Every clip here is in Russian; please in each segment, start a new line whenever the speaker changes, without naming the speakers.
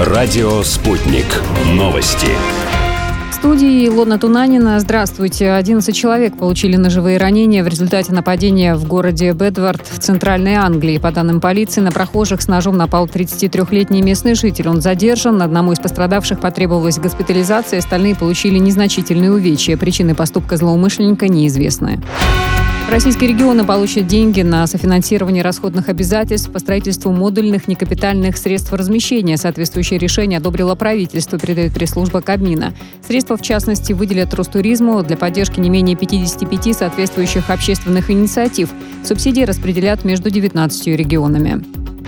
Радио «Спутник». Новости.
В студии Илона Тунанина. Здравствуйте. 11 человек получили ножевые ранения в результате нападения в городе Бэдвард в Центральной Англии. По данным полиции, на прохожих с ножом напал 33-летний местный житель. Он задержан. Одному из пострадавших потребовалась госпитализация. Остальные получили незначительные увечья. Причины поступка злоумышленника неизвестны. Российские регионы получат деньги на софинансирование расходных обязательств по строительству модульных некапитальных средств размещения. Соответствующее решение одобрило правительство, передает пресс-служба Кабмина. Средства, в частности, выделят Ростуризму для поддержки не менее 55 соответствующих общественных инициатив. Субсидии распределят между 19 регионами.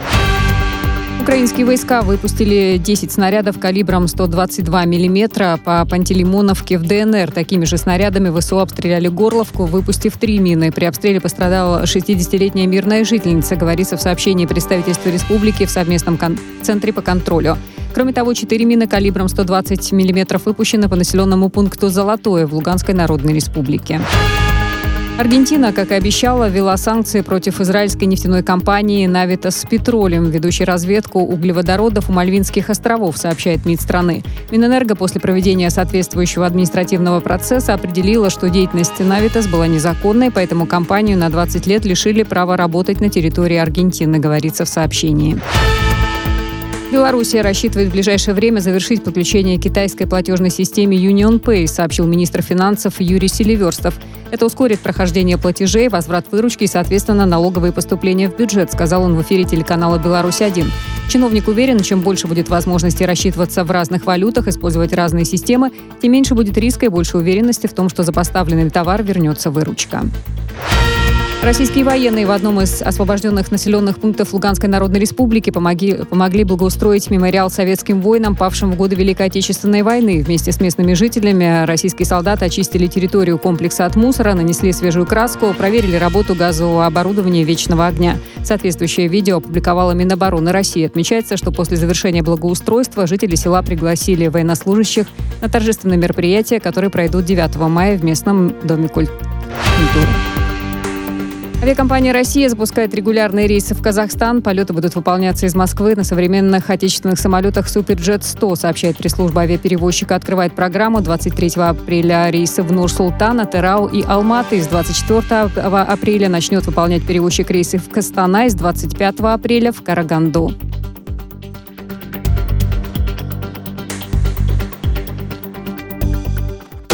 Украинские войска выпустили 10 снарядов калибром 122 мм по Пантелеймоновке в ДНР. Такими же снарядами ВСУ обстреляли Горловку, выпустив 3 мины. При обстреле пострадала 60-летняя мирная жительница, говорится в сообщении представительства республики в совместном центре по контролю. Кроме того, 4 мины калибром 120 мм выпущены по населенному пункту Золотое в Луганской Народной Республике. Аргентина, как и обещала, ввела санкции против израильской нефтяной компании «Навитас Петролиум», ведущей разведку углеводородов у Мальвинских островов, сообщает МИД страны. Минэнерго после проведения соответствующего административного процесса определила, что деятельность «Навитас» была незаконной, поэтому компанию на 20 лет лишили права работать на территории Аргентины, говорится в сообщении. Белоруссия рассчитывает в ближайшее время завершить подключение к китайской платежной системе UnionPay, сообщил министр финансов Юрий Селиверстов. Это ускорит прохождение платежей, возврат выручки и, соответственно, налоговые поступления в бюджет, сказал он в эфире телеканала «Беларусь-1». Чиновник уверен, чем больше будет возможности рассчитываться в разных валютах, использовать разные системы, тем меньше будет риска и больше уверенности в том, что за поставленный товар вернется выручка. Российские военные в одном из освобожденных населенных пунктов Луганской Народной Республики помогли благоустроить мемориал советским воинам, павшим в годы Великой Отечественной войны. Вместе с местными жителями российские солдаты очистили территорию комплекса от мусора, нанесли свежую краску, проверили работу газового оборудования «Вечного огня». Соответствующее видео опубликовала Минобороны России. Отмечается, что после завершения благоустройства жители села пригласили военнослужащих на торжественные мероприятия, которые пройдут 9 мая в местном доме культуры. Авиакомпания «Россия» запускает регулярные рейсы в Казахстан. Полеты будут выполняться из Москвы на современных отечественных самолетах «Суперджет-100», сообщает пресс-служба авиаперевозчика. Открывает программу 23 апреля рейсы в Нур-Султан, Атырау и Алматы. С 24 апреля начнет выполнять перевозчик рейсы в Кастана, с 25 апреля в Караганду.